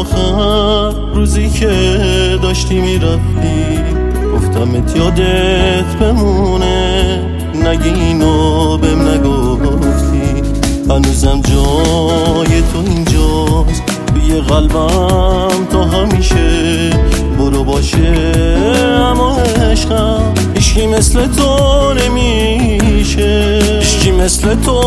آخر روزی که داشتی میرفتی گفتمت یادت بمونه نگی اینو بهم نگفتی. هنوزم جای تو اینجاست توی قلبم تا همیشه. برو باشه اما عشقم هیچکی مثل تو نمیشه، هیچکی مثل تو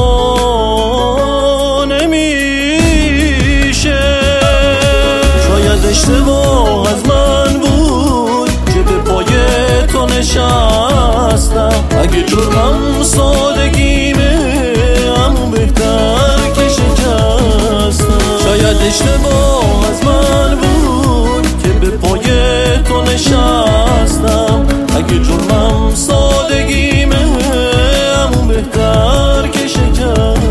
نمیشه. شاید اشتباه از من بود که به پای تو نشستم. اگه جرمم سادگیمه همون بهتر که شکستم. شاید اشتباه از من بود که به پای تو نشستم. اگه جرمم سادگیمه همون بهتر که شکستم.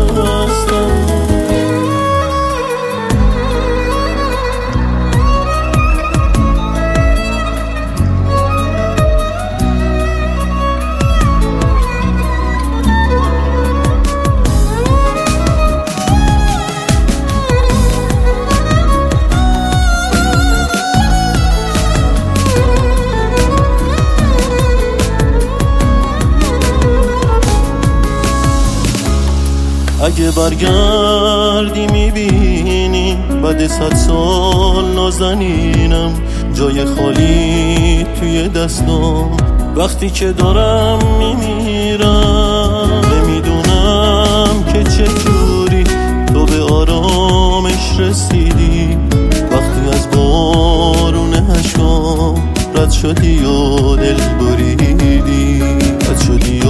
اگه برگردی میبینی بعد 100 سال نازنینم جای خالی توی دستم. وقتی که دارم میمیرم نمیدونم که چجوری تو به آرامش رسیدی. وقتی از بارون اشکام رد شدی و دل بریدی، رد شدی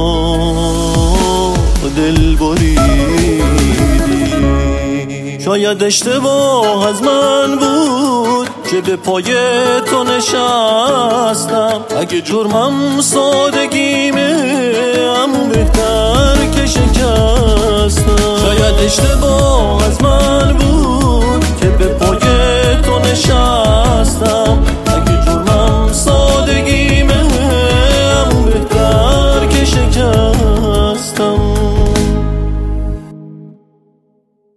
دل بریدی. شاید اشتباه از من بود که به پای تو نشستم. اگه جرمم سادگیمه همون بهتر که شکستم. شاید اشتباه از من